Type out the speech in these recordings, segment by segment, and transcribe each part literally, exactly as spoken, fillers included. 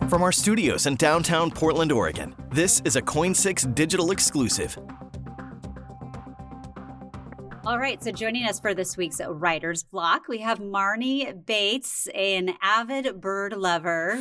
from our studios in downtown Portland, Oregon. This is a Coin six digital exclusive. All right, so joining us for this week's Writer's Block, we have Marnie Bates, an avid bird lover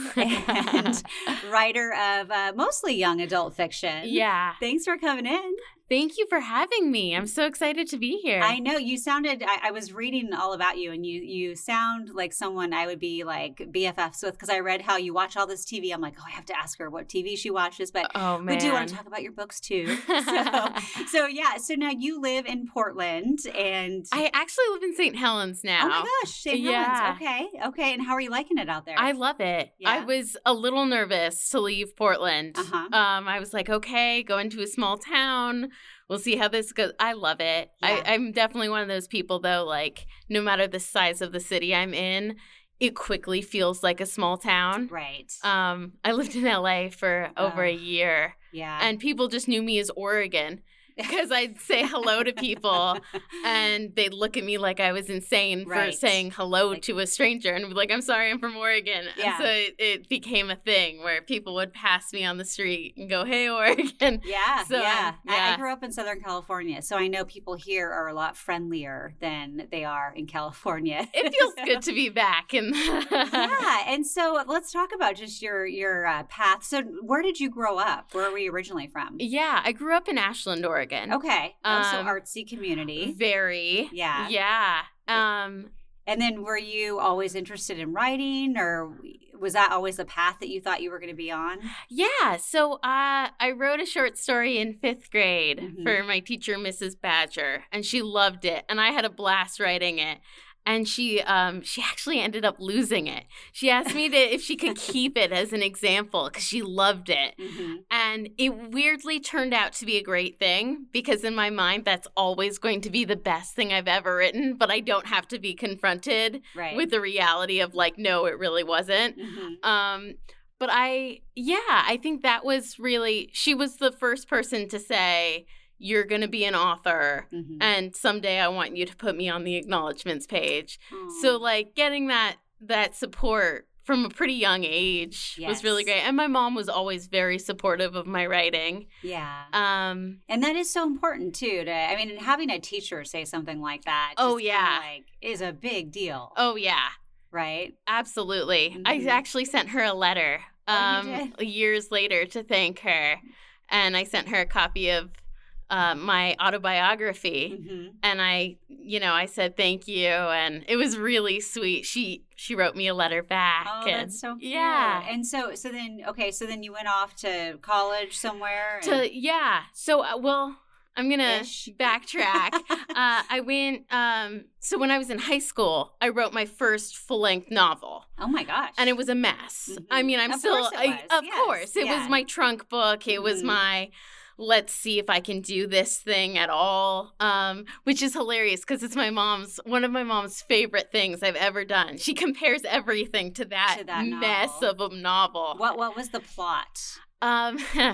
and writer of uh, mostly young adult fiction. Yeah. Thanks for coming in. Thank you for having me. I'm so excited to be here. I know you sounded, I, I was reading all about you, and you you sound like someone I would be like B F Fs with, because I read how you watch all this T V. I'm like, oh, I have to ask her what T V she watches, but oh, man. we do want to talk about your books too. So, so yeah, so now you live in Portland, and I actually live in Saint Helens now. Oh my gosh, Saint yeah. Helens. Okay, okay. And how are you liking it out there? I love it. Yeah. I was a little nervous to leave Portland. Uh-huh. Um, I was like, okay, go into a small town. We'll see how this goes. I love it. Yeah. I, I'm definitely one of those people, though, like, no matter the size of the city I'm in, it quickly feels like a small town. Right. Um, I lived in L A for over Oh. a year. Yeah. And people just knew me as Oregon. Because I'd say hello to people, and they'd look at me like I was insane Right. for saying hello Like- to a stranger, and be like, I'm sorry, I'm from Oregon. Yeah. And so it, it became a thing where people would pass me on the street and go, hey, Oregon. Yeah, So, yeah. I, I yeah. grew up in Southern California, so I know people here are a lot friendlier than they are in California. It feels good to be back. And Yeah, and so let's talk about just your your uh, path. So, where did you grow up? Where were you originally from? Yeah, I grew up in Ashland, Oregon. Okay, oh, so Um, artsy community. Very. Yeah. Yeah. Um, And then, were you always interested in writing, or was that always the path that you thought you were going to be on? Yeah, so uh, I wrote a short story in fifth grade Mhm. for my teacher, Missus Badger, and she loved it, and I had a blast writing it. And she um, she actually ended up losing it. She asked me to if she could keep it as an example because she loved it. Mm-hmm. And it weirdly turned out to be a great thing because in my mind, that's always going to be the best thing I've ever written, but I don't have to be confronted Right. with the reality of like, no, it really wasn't. Mm-hmm. Um, but I, yeah, I think that was really, she was the first person to say, you're going to be an author Mm-hmm. and someday I want you to put me on the acknowledgments page. So like getting that, that support from a pretty young age Yes. was really great. And my mom was always very supportive of my writing. Yeah. Um, And that is so important too. To I mean, having a teacher say something like that. Oh, just yeah. kinda, like is a big deal, oh yeah, right? absolutely. I Mhm. actually sent her a letter Oh, you um, years later to thank her. And I sent her a copy of uh, my autobiography. Mm-hmm. And I, you know, I said thank you, and it was really sweet. She she wrote me a letter back. Oh, and, that's so cute. Yeah. And so, so then, okay, so then you went off to college somewhere. To and- yeah. So uh, well, I'm gonna Ish. backtrack. uh, I went. Um, so when I was in high school, I wrote my first full length novel. Oh my gosh. And it was a mess. Mhm. I mean, I'm Of still, course it I- was. of Yes. course, it Yeah. was my trunk book. It was Mhm. my, let's see if I can do this thing at all, um, which is hilarious because it's my mom's, one of my mom's favorite things I've ever done. She compares everything to that, To that mess novel. of a novel. What what was the plot? Um,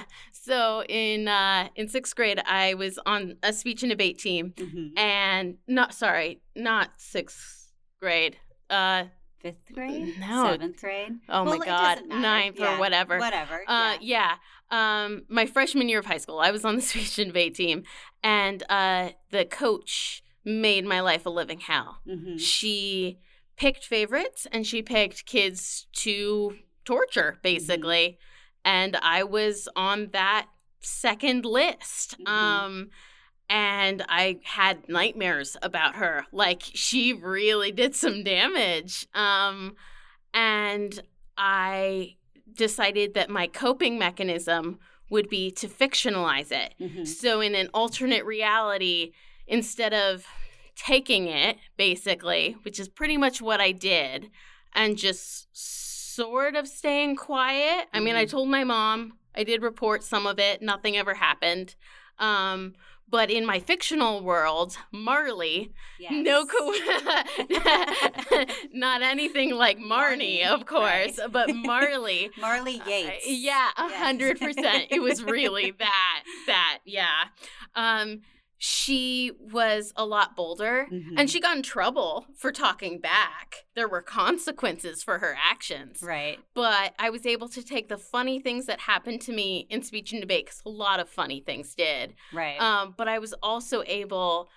so in uh, in sixth grade, I was on a speech and debate team, Mm-hmm. and not sorry, not sixth grade. Uh, Fifth grade? No. Seventh grade? oh Well, my it God, doesn't matter. ninth Yeah. or whatever. Whatever. Uh, yeah. yeah. Um, my freshman year of high school, I was on the speech and debate team, and uh, the coach made my life a living hell. Mm-hmm. She picked favorites, and she picked kids to torture, basically. And I was on that second list. Mhm. Um, and I had nightmares about her. Like, she really did some damage. Um, and I decided that my coping mechanism would be to fictionalize it. Mm-hmm. So in an alternate reality, instead of taking it, basically, which is pretty much what I did, and just sort of staying quiet. I mean, I Mhm. told my mom, I did report some of it, nothing ever happened. Um, but in my fictional world, Marley, Yes. no co- not anything like Marnie, Marnie, of course, right. but Marley. Marley Uh, Yates. yeah, a Yes. hundred percent. It was really that, that, yeah. Um, she was a lot bolder, Mm-hmm. and she got in trouble for talking back. There were consequences for her actions. Right. But I was able to take the funny things that happened to me in speech and debate, because a lot of funny things did. Right. Um, but I was also able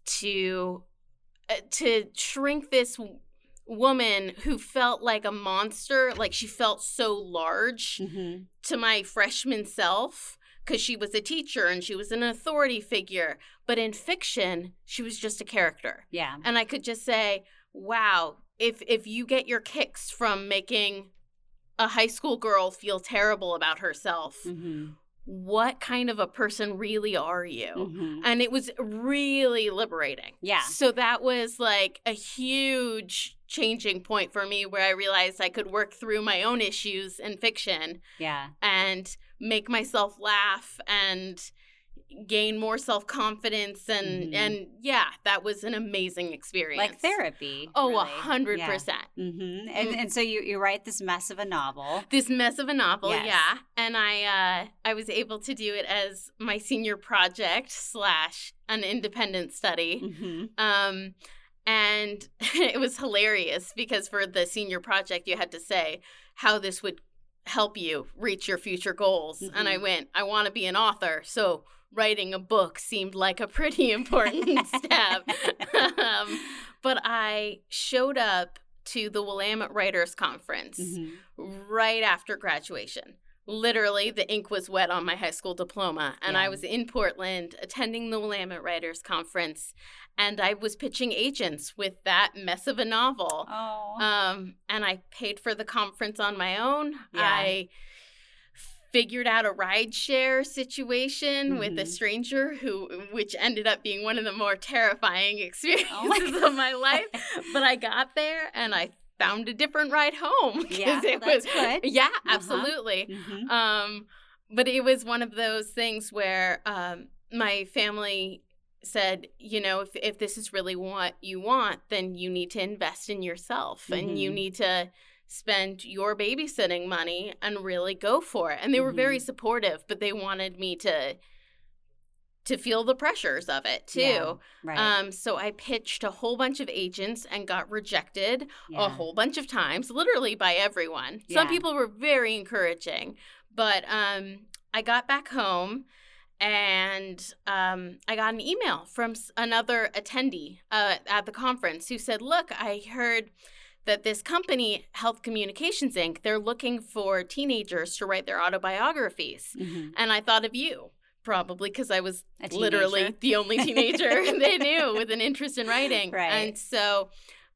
to uh, to shrink this w- woman who felt like a monster, like she felt so large Mm-hmm. to my freshman self, because she was a teacher and she was an authority figure. But in fiction, she was just a character. Yeah. And I could just say, wow, if if you get your kicks from making a high school girl feel terrible about herself, Mm-hmm. what kind of a person really are you? Mm-hmm. And it was really liberating. Yeah. So that was like a huge changing point for me, where I realized I could work through my own issues in fiction Yeah. and make myself laugh and gain more self-confidence. And, Mhm. and yeah, that was an amazing experience. Like therapy. Oh, a really. hundred Yeah. percent. Mm-hmm. And and so you, you write this mess of a novel. This mess of a novel, Yes. yeah. And I uh, I was able to do it as my senior project slash an independent study. Mm-hmm. Um, and it was hilarious, because for the senior project, you had to say how this would help you reach your future goals. Mm-hmm. And I went, I want to be an author, so writing a book seemed like a pretty important step. um, but I showed up to the Willamette Writers Conference Mm-hmm. right after graduation. Literally, the ink was wet on my high school diploma, and Yeah. I was in Portland attending the Willamette Writers Conference, and I was pitching agents with that mess of a novel. Oh. Um, and I paid for the conference on my own. Yeah. I figured out a rideshare situation with a Mhm. stranger, who, which ended up being one of the more terrifying experiences Oh my of my life. But I got there and I found a different ride home. 'cause Yeah, it that's was good. Yeah, Uh-huh. absolutely. Mm-hmm. Um, but it was one of those things where um, my family said, you know, if if this is really what you want, then you need to invest in yourself, and you Mhm. need to spend your babysitting money and really go for it. And they were very Mhm. supportive, but they wanted me to to feel the pressures of it too. Yeah, right. Um, so I pitched a whole bunch of agents and got rejected Yeah. a whole bunch of times, literally by everyone. Some Yeah. people were very encouraging, but um, I got back home and um, I got an email from s- another attendee uh, at the conference who said, look, I heard that this company, Health Communications Incorporated, they're looking for teenagers to write their autobiographies. Mhm. And I thought of you, probably because I was A literally teenager. the only teenager they knew with an interest in writing. Right. And so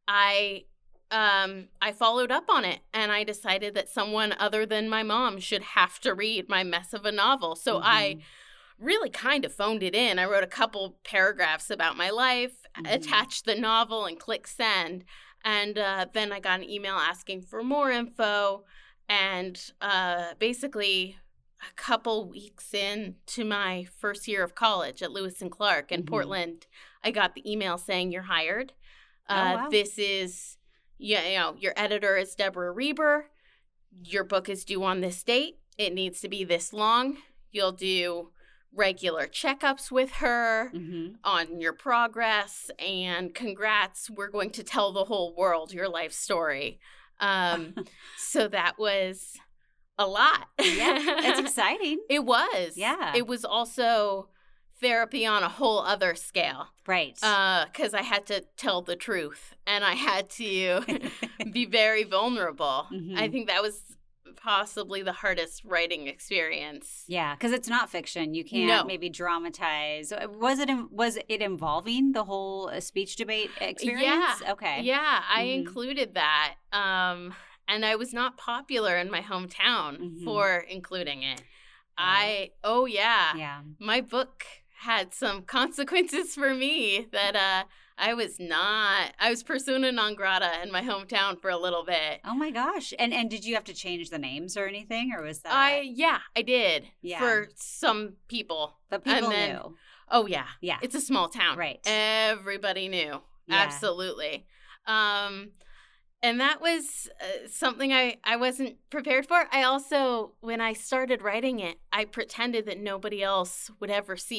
I um I followed up on it, and I decided that someone other than my mom should have to read my mess of a novel. So I Mhm. really kind of phoned it in. I wrote a couple paragraphs about my life, Mhm. attached the novel, and clicked send. And uh, then I got an email asking for more info. And uh, basically, a couple weeks in to my first year of college at Lewis and Clark in Mhm. Portland, I got the email saying, you're hired. Oh, Uh, wow. This is, you know, your editor is Deborah Reber. Your book is due on this date. It needs to be this long. You'll do regular checkups with her Mhm. on your progress, and congrats, we're going to tell the whole world your life story. Um, so that was a lot. Yeah, that's exciting. It was. Yeah. It was also therapy on a whole other scale, Right. because I had to tell the truth, and I had to be very vulnerable. Mhm. I think that was possibly the hardest writing experience. Yeah, because it's not fiction. You can't No. maybe dramatize. Was it was it involving the whole uh, speech debate experience? Yeah. Okay. Yeah, I Mhm. included that. Um, and I was not popular in my hometown Mhm. for including it. I, oh, yeah. Yeah. My book had some consequences for me that uh, I was not, I was persona non grata in my hometown for a little bit. Oh my gosh. And and did you have to change the names or anything, or was that? I, yeah, I did. Yeah. For some people. But people and then- knew. Oh, yeah. Yeah. It's a small town. Right. Everybody knew. Yeah. Absolutely. Um, and that was uh, something I, I wasn't prepared for. I also, when I started writing it, I pretended that nobody else would ever see it.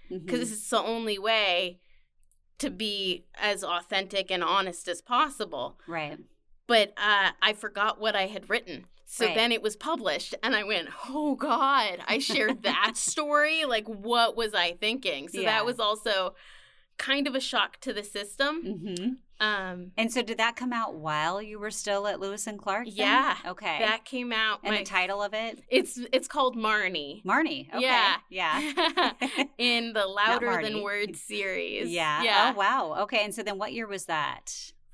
because Mhm. it's the only way to be as authentic and honest as possible. Right. But uh, I forgot what I had written. So Right. then it was published, and I went, oh, God, I shared that story? Like, what was I thinking? So Yeah. that was also kind of a shock to the system. Mm-hmm. Um, And so did that come out while you were still at Lewis and Clark? then? Yeah. Okay. That came out. and my, the title of it? It's it's called Marnie. Marnie. Okay. Yeah. Yeah. In the Louder Marty. Than Words series. Yeah. Yeah. Oh, wow. Okay. And so then what year was that?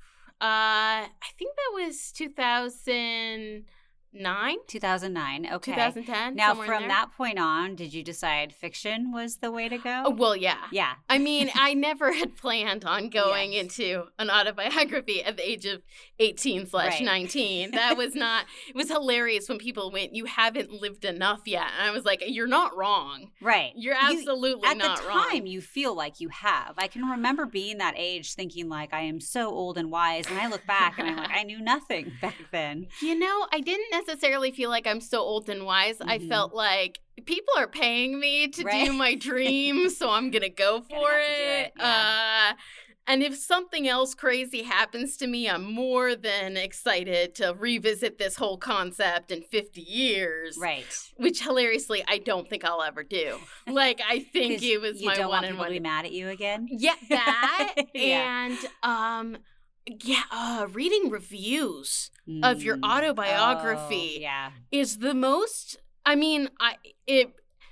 Uh, I think that was two thousand nine, two thousand nine. Okay. twenty ten. Now, somewhere in from there. that point on, did you decide fiction was the way to go? Oh, well, yeah. Yeah. I mean, I never had planned on going Yes. into an autobiography at the age of eighteen slash Right. nineteen. That was not, it was hilarious when people went, you haven't lived enough yet. And I was like, you're not wrong. Right. You're You- absolutely At not the wrong. time, you feel like you have. I can remember being that age thinking, like, I am so old and wise. And I look back and I'm like, I knew nothing back then. You know, I didn't necessarily feel like I'm so old and wise. I Mhm. felt like people are paying me to Right. do my dream, so I'm going to go Gonna for have to do it. it, yeah. Uh, and if something else crazy happens to me, I'm more than excited to revisit this whole concept in fifty years. Right. Which hilariously, I don't think I'll ever do. Like, I think 'Cause it was you my don't one want and people one. to be mad at you again? Yeah, that Yeah. and um, yeah, uh, reading reviews of your Mm. autobiography Oh, yeah. is the most. I mean, I it,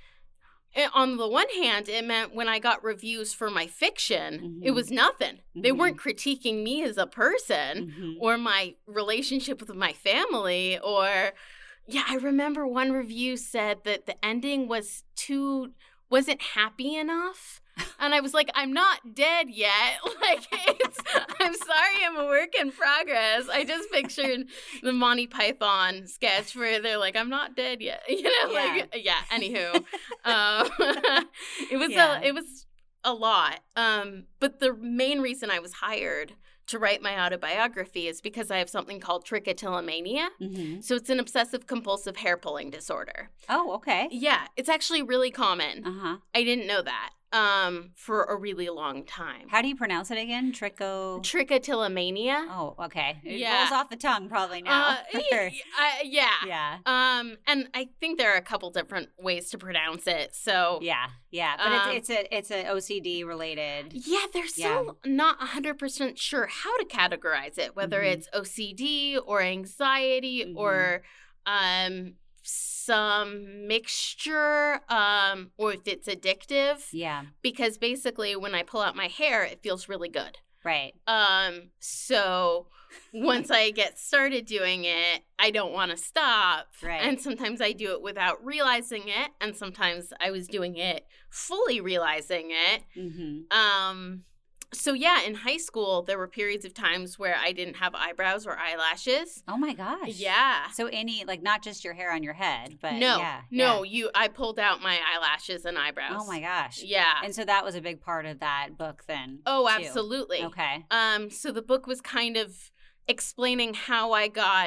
it. On the one hand, it meant when I got reviews for my fiction, it Mhm. was nothing. They Mhm. weren't critiquing me as a person Mhm. or my relationship with my family or. Yeah, I remember one review said that the ending was too wasn't happy enough. And I was like, I'm not dead yet. Like, it's, I'm sorry, I'm a work in progress. I just pictured the Monty Python sketch where they're like, I'm not dead yet. You know, Yeah. like, yeah, anywho. um, it was Yeah. a, it was a lot. Um, but the main reason I was hired to write my autobiography is because I have something called trichotillomania. Mhm. So it's an obsessive compulsive hair pulling disorder. Oh, okay. Yeah, it's actually really common. Uh-huh. I didn't know that um, for a really long time. How do you pronounce it again? Tricho. Trichotillomania. Oh, okay. It Yeah. rolls off the tongue probably now. Uh, y- y- uh, yeah. yeah. Um, and I think there are a couple different ways to pronounce it. So Yeah. Yeah. But Um, it's it's a it's a O C D related. yeah, they're still not one hundred percent sure how to categorize it, whether Mhm. it's O C D or anxiety Mhm. or um, some mixture um, or if it's addictive. Yeah. Because basically when I pull out my hair, it feels really good. Right. Um, so once I get started doing it, I don't want to stop. Right. And sometimes I do it without realizing it. And sometimes I was doing it fully realizing it. Mm-hmm. Um, so yeah, in high school, there were periods of times where I didn't have eyebrows or eyelashes. Oh my gosh. Yeah. So any like not just your hair on your head, but no, yeah, no, yeah. you, I pulled out my eyelashes and eyebrows. Oh my gosh. Yeah. And so that was a big part of that book then. oh, too. absolutely. Okay. Um, so the book was kind of explaining how I got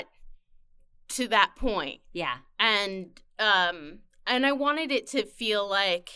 to that point. Yeah. And um and I wanted it to feel like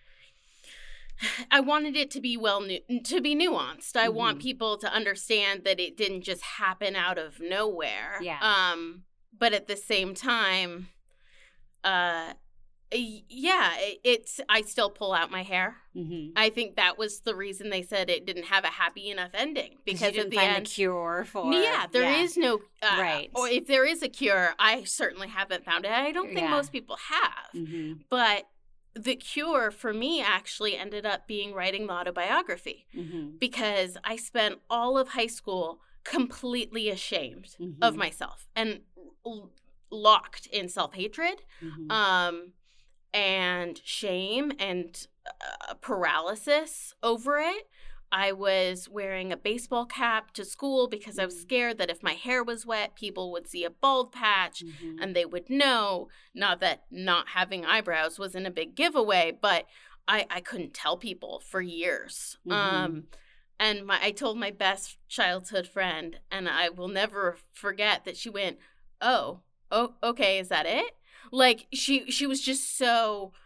I wanted it to be well nu- to be nuanced. I want Mhm. people to understand that it didn't just happen out of nowhere. Yeah. Um but at the same time uh y- yeah, it, it's I still pull out my hair. Mm-hmm. I think that was the reason they said it didn't have a happy enough ending Because because you at didn't the find end the cure for. yeah, there is no uh, Right. Or if there is a cure, I certainly haven't found it. I don't think Yeah. most people have. Mm-hmm. But the cure for me actually ended up being writing the autobiography Mm-hmm. because I spent all of high school completely ashamed Mhm. of myself and l- locked in self-hatred Mm-hmm. um, and shame and uh, paralysis over it. I was wearing a baseball cap to school because I was Mhm. scared that if my hair was wet, people would see a bald patch Mm-hmm. and they would know. Not that not having eyebrows wasn't a big giveaway, but I, I couldn't tell people for years. Mhm. Um, and my I told my best childhood friend, and I will never forget that she went, "Oh, oh, okay, is that it?" Like she she was just so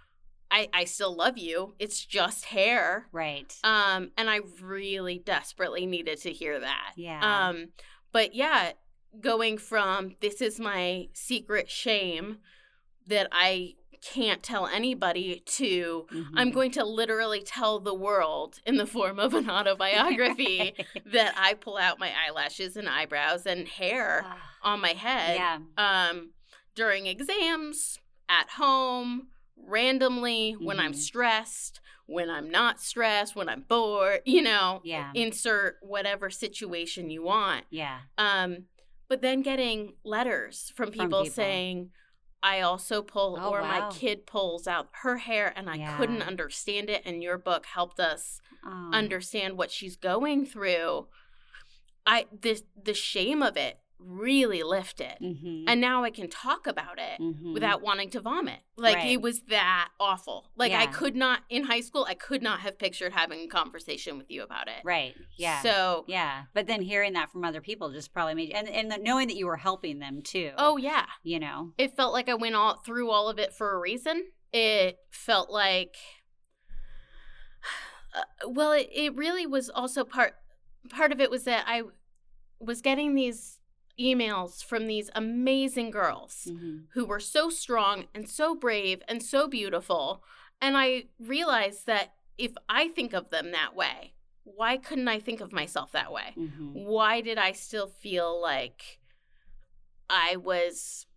I, I still love you. It's just hair. Right. Um, and I really desperately needed to hear that. Yeah. Um, but yeah, going from this is my secret shame that I can't tell anybody to Mm-hmm. I'm going to literally tell the world in the form of an autobiography that I pull out my eyelashes and eyebrows and hair on my head Yeah. um, during exams, at home, randomly, when I'm Mhm. stressed, when I'm not stressed, when I'm bored, you know, Yeah. insert whatever situation you want. Yeah. Um, but then getting letters from From people, people. saying, I also pull, Oh, or wow. my kid pulls out her hair and I Yeah. couldn't understand it. And your book helped us Oh. understand what she's going through. I the the shame of it really lifted. Mhm. And now I can talk about it Mhm. without wanting to vomit. Like, Right. it was that awful. Like, I Yeah. could not, in high school, I could not have pictured having a conversation with you about it. Right. Yeah. So, yeah. But then hearing that from other people just probably made and and the, knowing that you were helping them too. oh, yeah. You know. It felt like I went all through all of it for a reason. It felt like, uh, well, it, it really was also part, part of it was that I was getting these emails from these amazing girls Mhm. who were so strong and so brave and so beautiful. And I realized that if I think of them that way, why couldn't I think of myself that way? Mhm. Why did I still feel like I was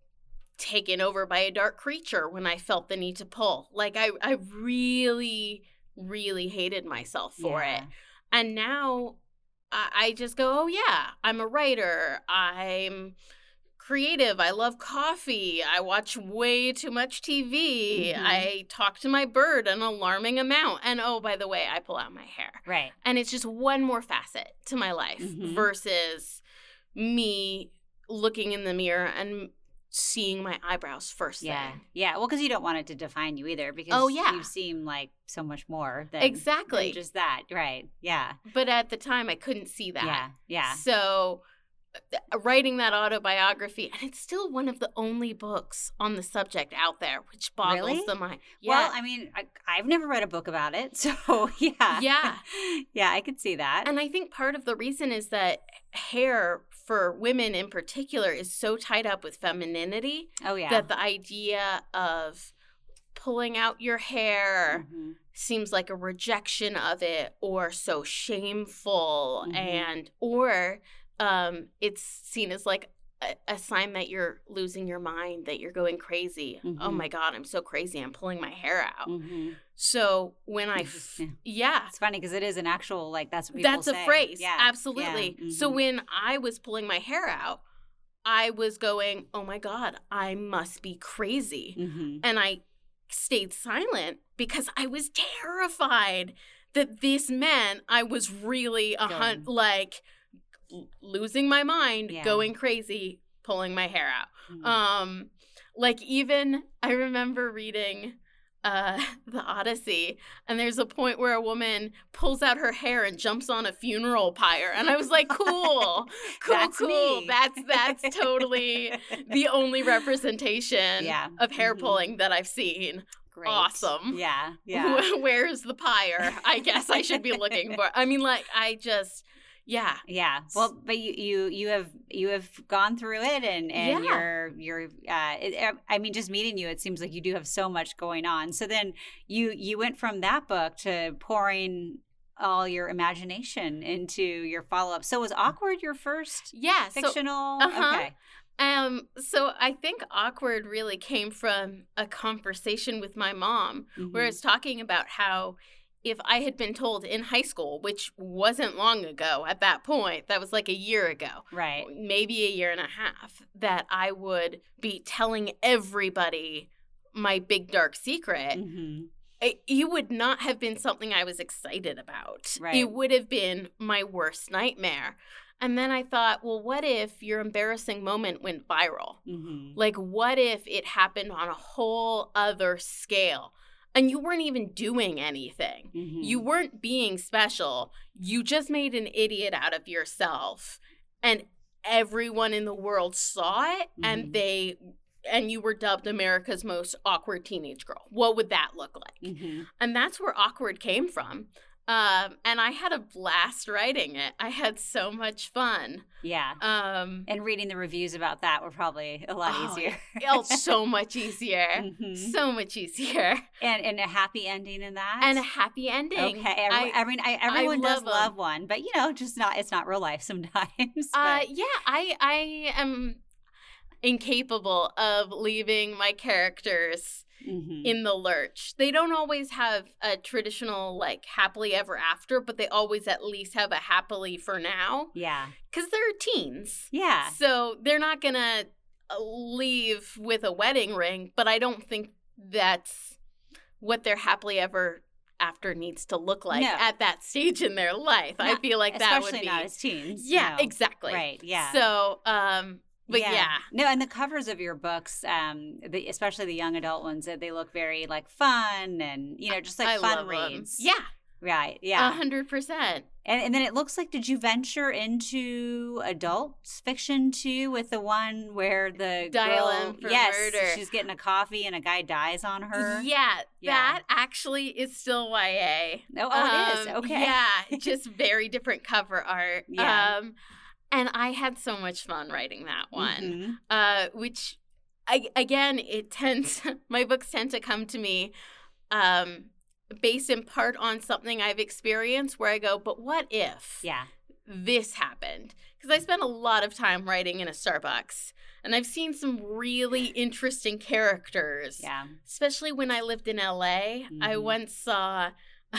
taken over by a dark creature when I felt the need to pull? Like, I, I really, really hated myself for Yeah. it. And now I, I just go, oh, yeah, I'm a writer. I'm creative. I love coffee. I watch way too much T V. Mhm. I talk to my bird an alarming amount. And oh, by the way, I pull out my hair. Right. And it's just one more facet to my life Mhm. versus me looking in the mirror and seeing my eyebrows first Yeah. thing. Yeah. Well, because you don't want it to define you either because Oh, yeah. you seem like so much more than, Exactly. than just that. Right. Yeah. But at the time, I couldn't see that. Yeah. Yeah. So uh, writing that autobiography, and it's still one of the only books on the subject out there, which boggles Really? the mind. Well, I mean, I, I've never read a book about it. So, yeah. Yeah. yeah, I could see that. And I think part of the reason is that hair for women in particular is so tied up with femininity oh, yeah. that the idea of pulling out your hair Mhm. seems like a rejection of it or so shameful Mhm. and or um it's seen as like a, a sign that you're losing your mind, that you're going crazy. Oh Mhm. my God, I'm so crazy, I'm pulling my hair out. Mhm. So when I f- Yeah. yeah It's funny because it is an actual, like, that's what people that's a say. phrase. Yeah. Absolutely. Yeah. So Mhm. when I was pulling my hair out, I was going, oh my God, I must be crazy. Mhm. And I stayed silent because I was terrified that this man, I was really a hun- Going. like l- losing my mind, Yeah. going crazy, pulling my hair out. Mhm. Um, like even I remember reading uh the Odyssey, and there's a point where a woman pulls out her hair and jumps on a funeral pyre, and I was like, cool, cool, That's cool. me. That's that's totally the only representation Yeah. of hair Mhm. pulling that I've seen. Great. Awesome. Yeah. Yeah. Where's the pyre? I guess I should be looking for. I mean, like, I just, yeah. Yeah. Well, but you you you have you have gone through it, and and Yeah. you're you're. Uh, it, I mean, just meeting you, it seems like you do have so much going on. So then you you went from that book to pouring all your imagination into your follow up. So was Awkward your first Yeah. So, fictional? uh-huh. Okay. um, so I think Awkward really came from a conversation with my mom, where Mhm. it's talking about how if I had been told in high school, which wasn't long ago at that point, that was like a year ago, Right. maybe a year and a half, that I would be telling everybody my big dark secret, hmm it, it would not have been something I was excited about. Right. It would have been my worst nightmare. And then I thought, well, what if your embarrassing moment went viral? hmm Like, what if it happened on a whole other scale? And you weren't even doing anything. hmm You weren't being special. You just made an idiot out of yourself. And everyone in the world saw it, Mhm. and they and you were dubbed America's most awkward teenage girl. What would that look like? Mm-hmm. And that's where awkward came from. Um, and I had a blast writing it. I had so much fun. Yeah. Um, and reading the reviews about that were probably a lot oh, easier. Oh, so much easier. Mm-hmm. So much easier. And and a happy ending in that? And a happy ending. Okay. Every, I, I mean, I, everyone I does love, love one, but, you know, just not, it's not real life sometimes. Uh, yeah, I, I am incapable of leaving my characters mm-hmm. in the lurch. They don't always have a traditional, like, happily ever after, but they always at least have a happily for now. Yeah. Because they're teens. Yeah. So they're not going to leave with a wedding ring, but I don't think that's what their happily ever after needs to look like no. at that stage in their life. Not, I feel like that would be. Especially not as teens. Yeah, no. exactly. Right, yeah. So, um... But yeah. yeah. No, and the covers of your books, um, the, especially the young adult ones, they look very like fun and, you know, just like I fun love reads. Them. Yeah. Right. Yeah. A hundred percent. And and then it looks like, did you venture into adult fiction too with the one where the Dial girl, M for yes, Murder. She's getting a coffee and a guy dies on her? Yeah, yeah. that actually is still Y A. Oh, oh um, it is. Okay. Yeah, just very different cover art. Yeah. Um, And I had so much fun writing that one, mm-hmm. uh, which, I, again, it tends, my books tend to come to me um, based in part on something I've experienced where I go, but what if yeah. this happened? Because I spent a lot of time writing in a Starbucks, and I've seen some really interesting characters, yeah. especially when I lived in L A. Mm-hmm. I once saw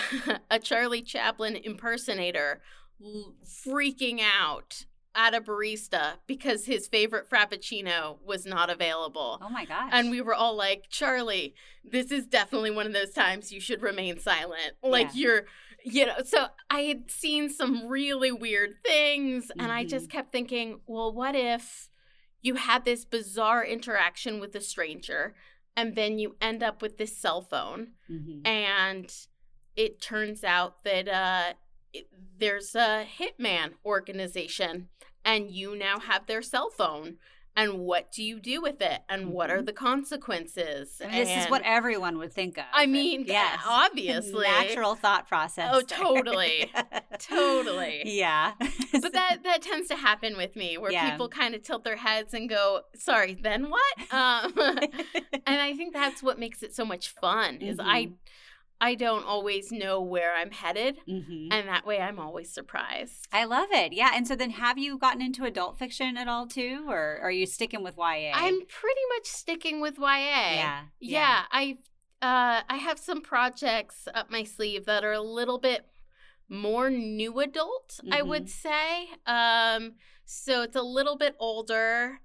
a Charlie Chaplin impersonator l- freaking out at a barista because his favorite Frappuccino was not available. Oh my gosh. And we were all like, Charlie, this is definitely one of those times you should remain silent. Like yeah. you're, you know, so I had seen some really weird things mm-hmm. and I just kept thinking, well, what if you had this bizarre interaction with a stranger and then you end up with this cell phone mm-hmm. and it turns out that uh, it, there's a hitman organization and you now have their cell phone. And what do you do with it? And mm-hmm. what are the consequences? And this and, is what everyone would think of. I mean, yes. obviously. Natural thought process. Oh, totally. totally. Yeah. But that, that tends to happen with me where yeah. people kind of tilt their heads and go, sorry, then what? Um, and I think that's what makes it so much fun is mm-hmm. I... I don't always know where I'm headed, mm-hmm. and that way I'm always surprised. I love it. Yeah, and so then have you gotten into adult fiction at all too, or are you sticking with Y A? I'm pretty much sticking with Y A. Yeah. Yeah, yeah I uh, I have some projects up my sleeve that are a little bit more new adult, mm-hmm. I would say. Um, so it's a little bit older,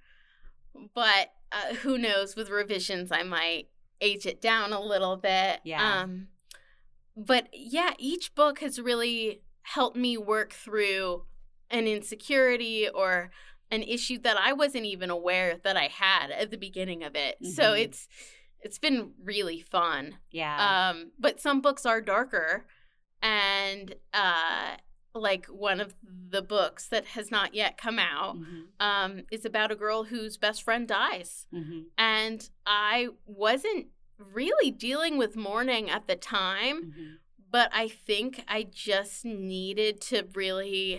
but uh, who knows, with revisions I might age it down a little bit. Yeah. Um, But yeah, each book has really helped me work through an insecurity or an issue that I wasn't even aware that I had at the beginning of it. Mm-hmm. So it's it's been really fun. Yeah. Um, but some books are darker, and uh, like one of the books that has not yet come out mm-hmm. um, is about a girl whose best friend dies, mm-hmm. and I wasn't really dealing with mourning at the time, mm-hmm. but I think I just needed to really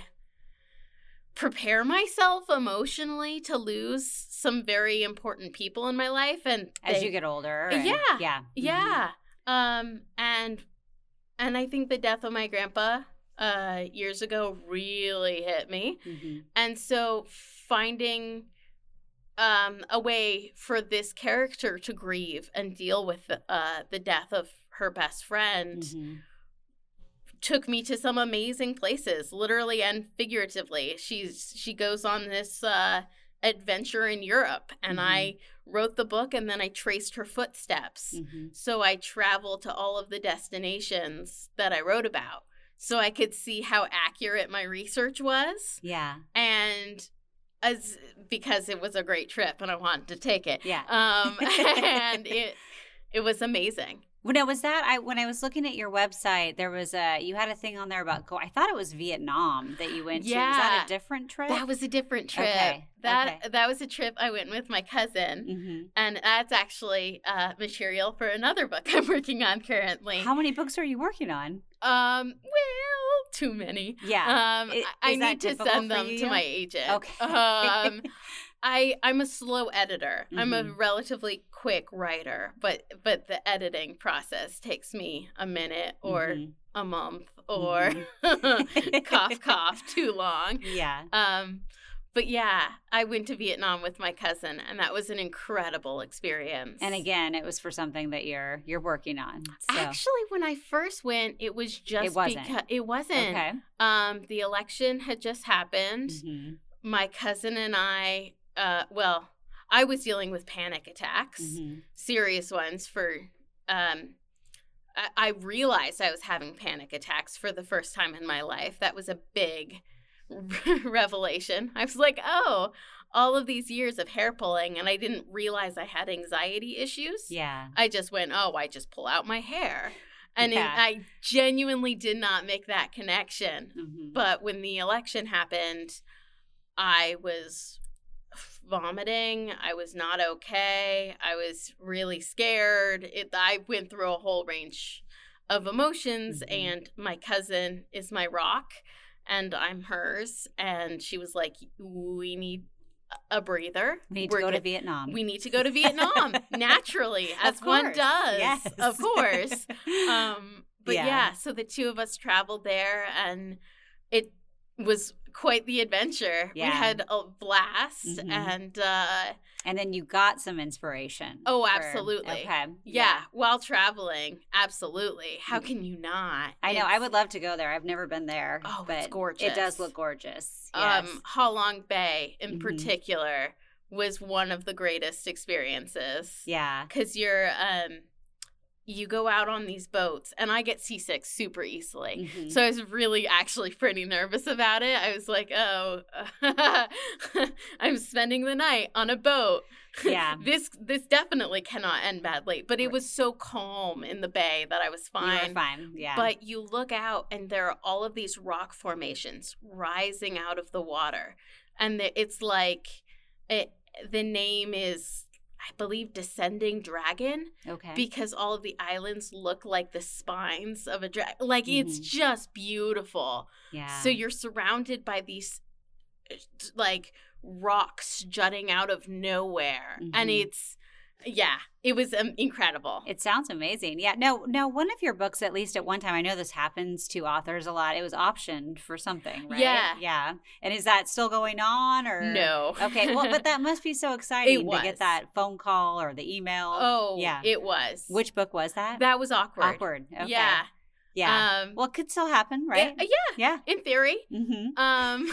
prepare myself emotionally to lose some very important people in my life. And as they, you get older. And, yeah. Yeah. Yeah. Mm-hmm. Um, and, and I think the death of my grandpa uh, years ago really hit me. Mm-hmm. And so finding Um, a way for this character to grieve and deal with uh, the death of her best friend mm-hmm. took me to some amazing places, literally and figuratively. She's she goes on this uh, adventure in Europe, and mm-hmm. I wrote the book, and then I traced her footsteps. Mm-hmm. So I traveled to all of the destinations that I wrote about, so I could see how accurate my research was. Yeah, and As because it was a great trip and I wanted to take it. Yeah. Um, and it it was amazing. Well, no, was that I when I was looking at your website, there was a you had a thing on there about go. I thought it was Vietnam that you went Yeah. to. Was that a different trip? That was a different trip. Okay. That okay. that was a trip I went with my cousin, Mm-hmm. and that's actually uh, material for another book I'm working on currently. How many books are you working on? Um, well, too many. Yeah. Um, I- I, I is that need to typical send for them you to yet? my agent. Okay. Um, I I'm a slow editor. I'm a Mhm. relatively quick writer, but but the editing process takes me a minute or Mhm. a month or cough cough too long. Yeah. Um, but yeah, I went to Vietnam with my cousin, and that was an incredible experience. And again, it was for something that you're you're working on. So. Actually, when I first went, it was just It wasn't. because it wasn't. Okay. Um, the election had just happened. Mhm. My cousin and I, uh, well, I was dealing with panic attacks, Mhm. serious ones. For, um, I, I realized I was having panic attacks for the first time in my life. That was a big revelation. I was like, oh, all of these years of hair pulling, and I didn't realize I had anxiety issues. Yeah. I just went, oh, I just pull out my hair. And it, Yeah. I genuinely did not make that connection. Mhm. But when the election happened, I was vomiting. I was not okay. I was really scared. It, I went through a whole range of emotions, Mhm. and my cousin is my rock, and I'm hers. And she was like, we need a breather. We need We're to go to get- Vietnam. We need to go to Vietnam naturally, as Of one course. does. Yes. Of course. Um, but Yeah. yeah. so the two of us traveled there, and it was quite the adventure. Yeah. We had a blast, Mhm. and uh, And then you got some inspiration. Oh, for- absolutely. Okay. yeah, while traveling, absolutely. How can you not? I know. I It's, would love to go there. I've never been there. Oh, but it's gorgeous. It does look gorgeous. Yes. Um, Ha Long Bay, in Mhm. particular, was one of the greatest experiences. yeah. Because you're um you go out on these boats, and I get seasick super easily. Mhm. So I was really actually pretty nervous about it. I was like, oh, I'm spending the night on a boat. Yeah. this this definitely cannot end badly. But it Right. was so calm in the bay that I was You fine. were fine. Yeah. But you look out, and there are all of these rock formations rising out of the water. And the, it's like, it, the name is, I believe, Descending Dragon, okay. because all of the islands look like the spines of a dragon. Like, it's Mhm. just beautiful. yeah. So you're surrounded by these, uh, like, rocks jutting out of nowhere. And Mhm. it's, yeah, it was um, incredible. It sounds amazing. Yeah. No, no, one of your books, at least at one time, I know this happens to authors a lot. It was optioned for something, right? Yeah. Yeah. And is that still going on or? No. Okay. Well, but that must be so exciting to was. get that phone call or the email. Oh, yeah. it was. Which book was that? That was awkward. Awkward. Okay. Yeah. Yeah. Um, well, it could still happen, right? yeah, yeah, Yeah. in theory. Mm-hmm. Um,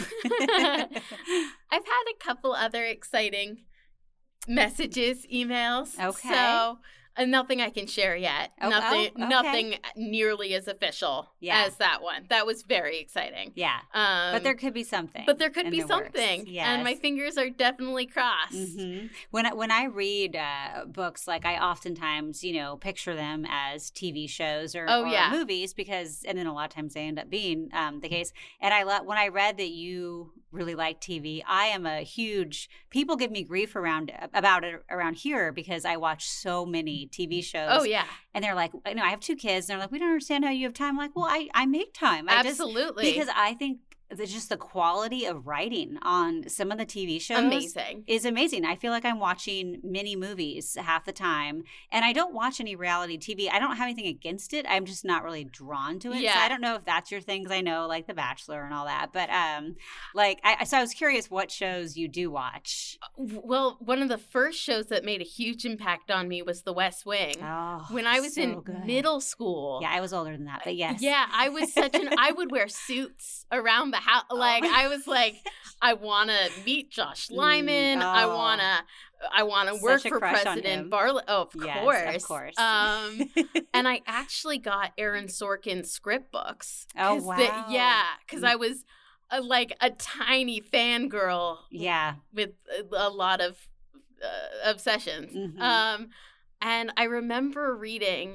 I've had a couple other exciting messages, emails. Okay. So uh, nothing I can share yet. Oh, nothing, oh, okay. nothing nearly as official Yeah. as that one. That was very exciting. yeah. Um, But there could be something. but there could in be the works. something. Yes. And my fingers are definitely crossed. hmm When I, when I read uh, books, like I oftentimes, you know, picture them as T V shows or, Oh, or yeah. movies because, and then a lot of times they end up being um, the case. And I lo- when I read that you really like T V, I am a huge. People give me grief around about it around here because I watch so many T V shows. Oh, yeah. And they're like, you know, I have two kids, and they're like, we don't understand how you have time. I'm like, well, I I make time. I just, Absolutely. because I think the, just the quality of writing on some of the T V shows Amazing. is amazing. I feel like I'm watching mini movies half the time, and I don't watch any reality T V. I don't have anything against it. I'm just not really drawn to it. Yeah. So I don't know if that's your thing, because I know like The Bachelor and all that. But um, like, I so I was curious what shows you do watch. Well, one of the first shows that made a huge impact on me was The West Wing. Oh, when I was so in good. middle school. Yeah, I was older than that, but yes. Yeah, I was such an I would wear suits around the house. Like I was like, I want to meet Josh Lyman. Mm, I oh. want to I want to work Such a for crush on President him. Barlow. Oh, of Yes, course. of course. Um and I actually got Aaron Sorkin's script books. Oh, 'Cause the- wow. yeah, cuz I was a, like a tiny fangirl Yeah. with a, a lot of uh, obsessions. Mhm. Um, and I remember reading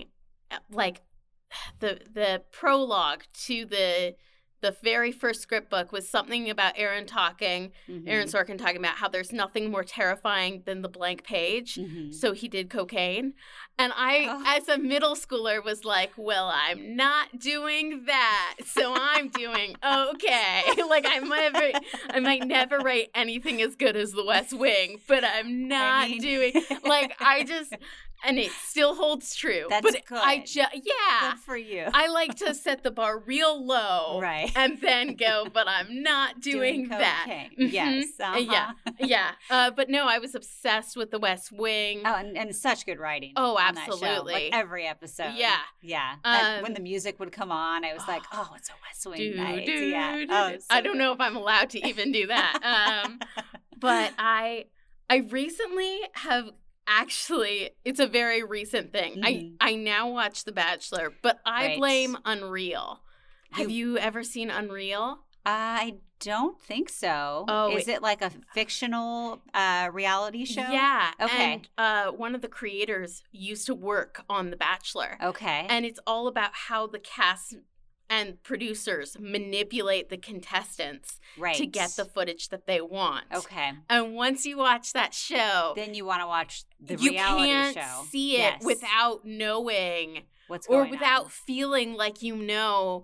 like the the prologue to the the very first script book was something about Aaron talking, mm-hmm. Aaron Sorkin talking about how there's nothing more terrifying than the blank page. Mm-hmm. So he did cocaine. And I, oh. as a middle schooler, was like, well, I'm not doing that. So I'm doing okay. Like, I might, have, I might never write anything as good as The West Wing, but I'm not I mean... doing, like, I just... And it still holds true. That's but good. I ju- yeah. Good for you. I like to set the bar real low. Right. And then go, but I'm not doing, doing that. Mm-hmm. Yes. Uh-huh. Yeah. Yeah. Uh, but no, I was obsessed with The West Wing. Oh, and, and such good writing. Oh, on absolutely. That show. Like every episode. Yeah. Yeah. Um, and when the music would come on, I was like, oh, it's a West Wing do, night. Do, yeah. do, oh, so I don't good. know if I'm allowed to even do that. Um, but I, I recently have... Actually, it's a very recent thing. Mm-hmm. I, I now watch The Bachelor, but I right. blame Unreal. You, Have you ever seen Unreal? I don't think so. Oh, Is it, it like a fictional uh, reality show? Yeah. Okay. And uh, one of the creators used to work on The Bachelor. Okay. And it's all about how the cast and producers manipulate the contestants right. to get the footage that they want. Okay. And once you watch that show, then you want to watch the you reality can't show. see it yes. without knowing what's going or without on. feeling like you know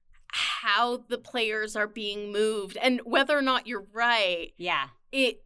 how the players are being moved. And whether or not you're right, yeah, it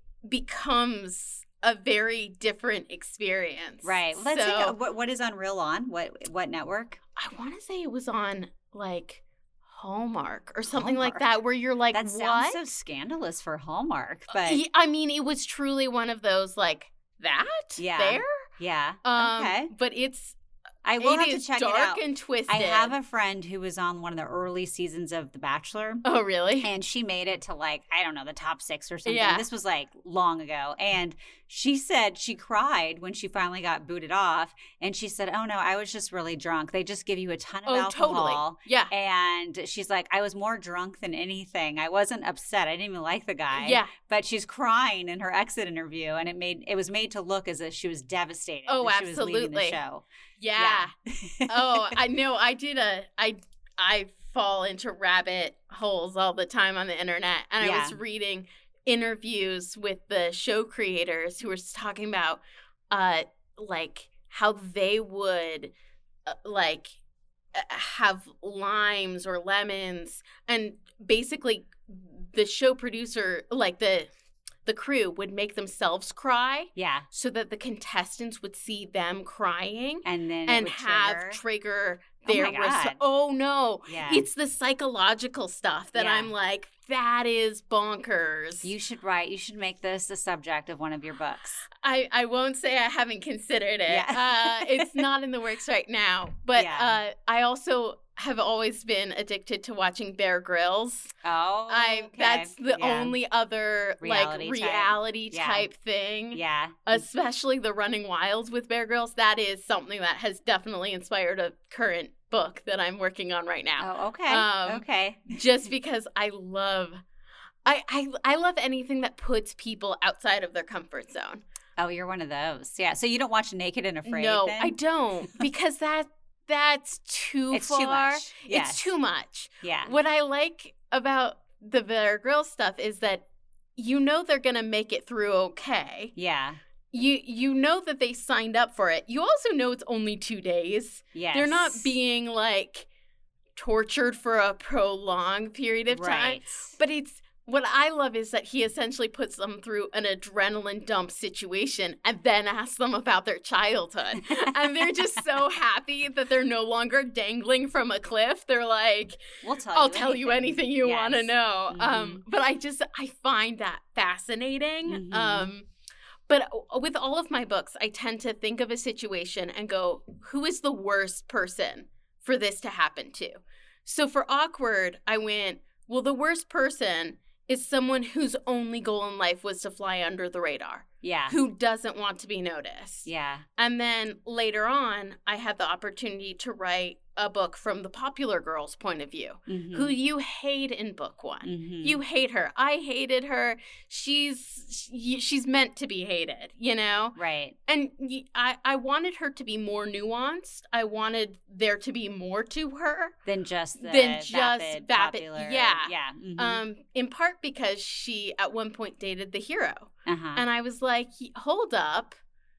becomes a very different experience. Right. Well, let's so, take a, what, what is Unreal on? What what network? I want to say it was on like Hallmark or something Hallmark. like that, where you're like, that what? Sounds so scandalous for Hallmark, but I mean, it was truly one of those like that. Yeah. There. Yeah. Um, okay. But it's. I will it have to is check dark it out. and twisted. I have a friend who was on one of the early seasons of The Bachelor. Oh, really? And she made it to like, I don't know, the top six or something. Yeah. This was like long ago. And she said she cried when she finally got booted off. And she said, oh no, I was just really drunk. They just give you a ton of oh, alcohol. Totally. Yeah. And she's like, I was more drunk than anything. I wasn't upset. I didn't even like the guy. Yeah. But she's crying in her exit interview. And it made it was made to look as if she was devastated. Oh, that absolutely. She was leaving the show. Yeah. yeah. oh, I know. I did a. I I fall into rabbit holes all the time on the internet, and yeah. I was reading interviews with the show creators who were talking about, uh, like how they would, uh, like, uh, have limes or lemons, and basically, the show producer, like the. The crew would make themselves cry, yeah, so that the contestants would see them crying, and then and it would have trigger, trigger oh their my God. res- oh no, yeah. It's the psychological stuff that yeah. I'm like, that is bonkers. You should write. You should make this the subject of one of your books. I, I won't say I haven't considered it. Yeah. uh, it's not in the works right now, but yeah. uh, I also have always been addicted to watching Bear Grylls. Oh, I okay. that's the yeah. only other reality like type. reality Yeah. type thing. Yeah. Especially the Running Wild with Bear Grylls. That is something that has definitely inspired a current book that I'm working on right now. Oh, okay. Um, okay. Just because I love I, I I love anything that puts people outside of their comfort zone. Oh, you're one of those. Yeah. So you don't watch Naked and Afraid? No, then? I don't. Because that That's too it's far. too much. Yes. It's too much. Yeah. What I like about the Bear Grylls stuff is that you know they're going to make it through okay. Yeah. You you know that they signed up for it. You also know it's only two days. Yes. They're not being like tortured for a prolonged period of time. Right. But it's what I love is that he essentially puts them through an adrenaline dump situation and then asks them about their childhood. And they're just so happy that they're no longer dangling from a cliff. They're like, we'll tell I'll you tell anything. you anything you yes. want to know. Mm-hmm. Um, but I just, I find that fascinating. Mm-hmm. Um, but with all of my books, I tend to think of a situation and go, who is the worst person for this to happen to? So for Awkward, I went, well, the worst person is someone whose only goal in life was to fly under the radar. Yeah. Who doesn't want to be noticed. Yeah. And then later on, I had the opportunity to write a book from the popular girl's point of view, mm-hmm. who you hate in book one. Mm-hmm. You hate her. I hated her. She's she, she's meant to be hated, you know? Right. And I, I wanted her to be more nuanced. I wanted there to be more to her. Than just the than just vapid, vapid. popular. Yeah. Yeah. Mm-hmm. Um, in part because she at one point dated the hero. Uh-huh. And I was like, hold up.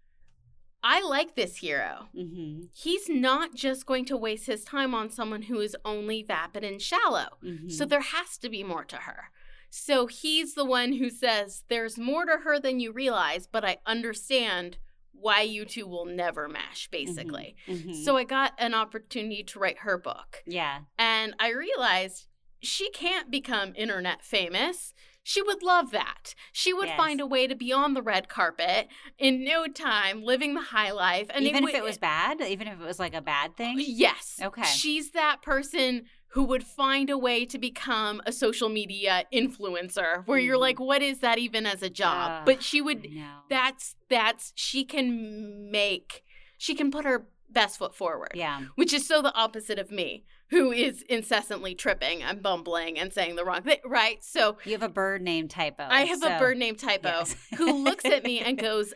I like this hero. Mm-hmm. He's not just going to waste his time on someone who is only vapid and shallow. Mm-hmm. So there has to be more to her. So he's the one who says, there's more to her than you realize, but I understand why you two will never mash, basically. Mm-hmm. Mm-hmm. So I got an opportunity to write her book. Yeah. And I realized she can't become internet famous. She would love that. She would yes. find a way to be on the red carpet in no time, living the high life. And even it if would, it was bad? Even if it was like a bad thing? Yes. Okay. She's that person who would find a way to become a social media influencer where mm. you're like, what is that even as a job? Uh, but she would, no. that's, that's, she can make, she can put her best foot forward. Yeah. Which is so the opposite of me, who is incessantly tripping and bumbling and saying the wrong thing, right? So you have a bird named Typo. I have so. a bird named Typo yes. who looks at me and goes,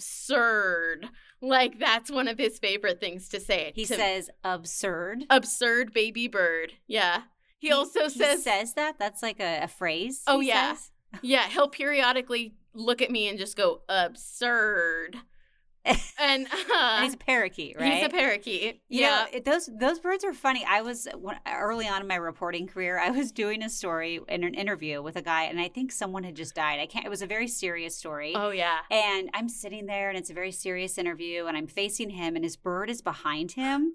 absurd. Like, that's one of his favorite things to say. He to says absurd. Absurd baby bird. Yeah. He, he also he says. says that? That's like a, a phrase? Oh, he yeah. Says? Yeah. He'll periodically look at me and just go, absurd. and, uh, and he's a parakeet, right? He's a parakeet. You yeah. know, those those birds are funny. I was when, early on in my reporting career, I was doing a story in an interview with a guy, and I think someone had just died. I can't. It was a very serious story. Oh yeah. And I'm sitting there, and it's a very serious interview, and I'm facing him, and his bird is behind him,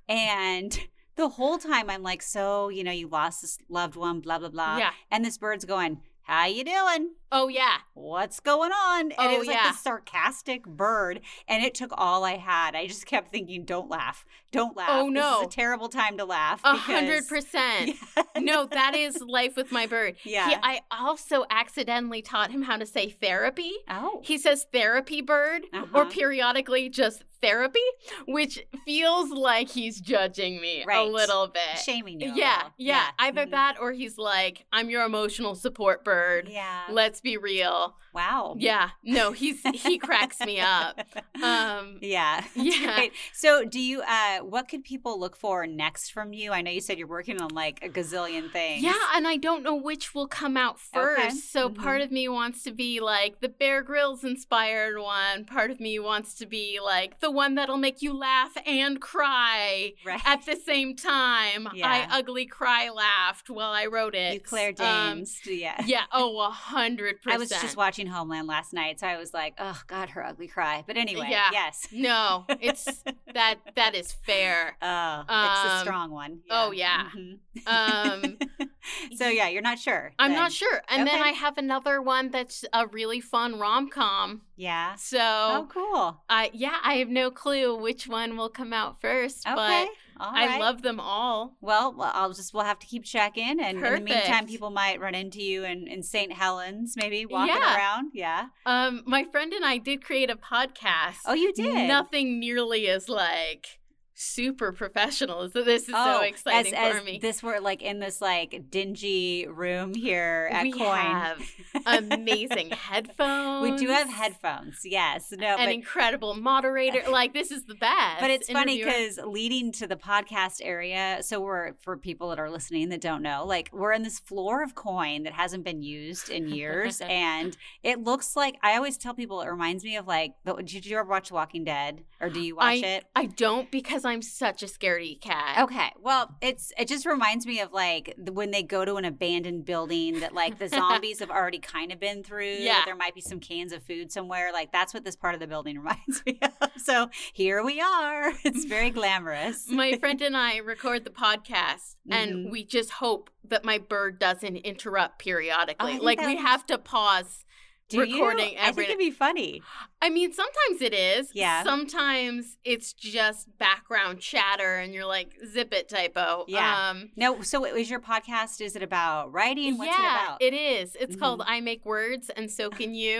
and the whole time I'm like, so you know, you lost this loved one, blah blah blah. Yeah. And this bird's going, how you doing? Oh, yeah. What's going on? And oh, it was like yeah. this sarcastic bird. And it took all I had. I just kept thinking, don't laugh. Don't laugh. Oh, no. This is a terrible time to laugh. A hundred percent. Yeah. No, that is life with my bird. Yeah. He, I also accidentally taught him how to say therapy. Oh. He says therapy bird uh-huh. or periodically just therapy, which feels like he's judging me right. a little bit. Shaming you. Yeah, yeah. yeah. Either mm-hmm. that or he's like, I'm your emotional support bird. Yeah. Let's be real. Wow. Yeah. No, he's he cracks me up. Um, yeah. Yeah. Great. So do you, uh, what could people look for next from you? I know you said you're working on like a gazillion things. Yeah. And I don't know which will come out first. Okay. So mm-hmm. part of me wants to be like the Bear Grylls inspired one. Part of me wants to be like the one that'll make you laugh and cry right. at the same time. Yeah. I ugly cry laughed while I wrote it. You Claire Danes. Um, yeah. Yeah. Oh, a hundred percent. I was just watching Homeland last night, so I was like, oh, God, her ugly cry. But anyway, yeah. yes. No, it's that that is fair. Oh, um, it's a strong one. Yeah. Oh, yeah. Mm-hmm. Um, so, yeah, you're not sure. I'm then. not sure. And okay. then I have another one that's a really fun rom-com. Yeah. So. Oh, cool. I yeah, I have no clue which one will come out first, okay. but all right. I love them all. Well, I'll just, we'll have to keep checking. And Perfect. in the meantime, people might run into you in, in Saint Helens, maybe walking yeah. around. Yeah. Um, my friend and I did create a podcast. Oh, you did? Nothing nearly as like super professional. So this is oh, so exciting as, for as me. This we're like in this like dingy room here at we Coin. have amazing headphones. We do have headphones, yes. No, An but, incredible moderator. Like this is the best. But it's funny interviewer. because leading to the podcast area, so we're, for people that are listening that don't know, like we're in this floor of Coin that hasn't been used in years. And it looks like, I always tell people it reminds me of like, did you ever watch Walking Dead? Or do you watch I, it? I don't because I'm such a scaredy cat. Okay. Well, it's it just reminds me of like the, when they go to an abandoned building that like the zombies have already kind of been through. Yeah. There might be some cans of food somewhere. Like that's what this part of the building reminds me of. So here we are. It's very glamorous. My friend and I record the podcast and mm-hmm. we just hope that my bird doesn't interrupt periodically. Oh, like we was... have to pause. Do recording you? every I think it'd be funny. I mean, sometimes it is. Yeah. Sometimes it's just background chatter and you're like, zip it, typo. Yeah. Um, no, so is your podcast, is it about writing? What's yeah, it about? it is. It's mm-hmm. called I Make Words and So Can You.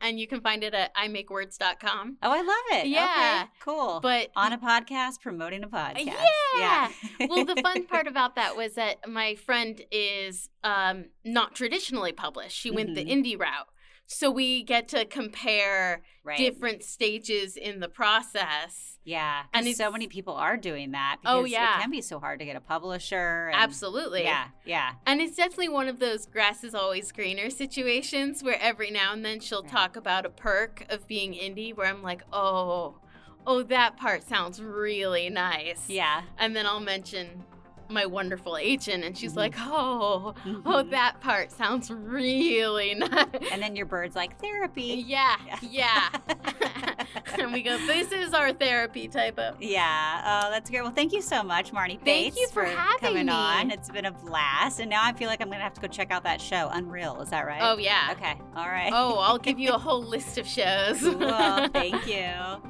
and you can find it at i make words dot com. Oh, I love it. Yeah. Okay, cool. But on a podcast, promoting a podcast. Yeah. yeah. Well, the fun part about that was that my friend is um, not traditionally published. She went Mm-hmm. the indie route. So we get to compare right. different stages in the process. Yeah, and and so many people are doing that because Oh, yeah. it can be so hard to get a publisher. And, Absolutely. Yeah, yeah. And it's definitely one of those grass is always greener situations where every now and then she'll Right. talk about a perk of being indie where I'm like, oh, oh, that part sounds really nice. Yeah. And then I'll mention my wonderful agent, and she's Mhm. like, oh, Mhm. oh, that part sounds really nice. And then your bird's like, therapy. Yeah, yeah. And we go, this is our therapy type of. Yeah. Oh, that's great. Well, thank you so much, Marnie Bates, Thank you for having coming me. on. It's been a blast. And now I feel like I'm going to have to go check out that show, Unreal. Is that right? Oh, yeah. Okay. All right. Oh, I'll give you a whole list of shows. Cool. Thank you.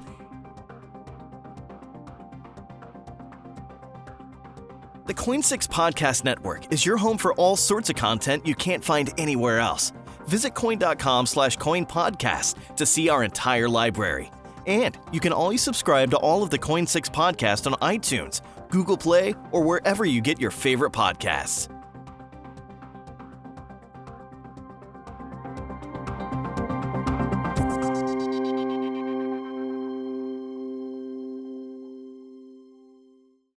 The Coin six Podcast Network is your home for all sorts of content you can't find anywhere else. Visit coin.com slash coin podcast to see our entire library. And you can always subscribe to all of the Coin six podcasts on iTunes, Google Play, or wherever you get your favorite podcasts.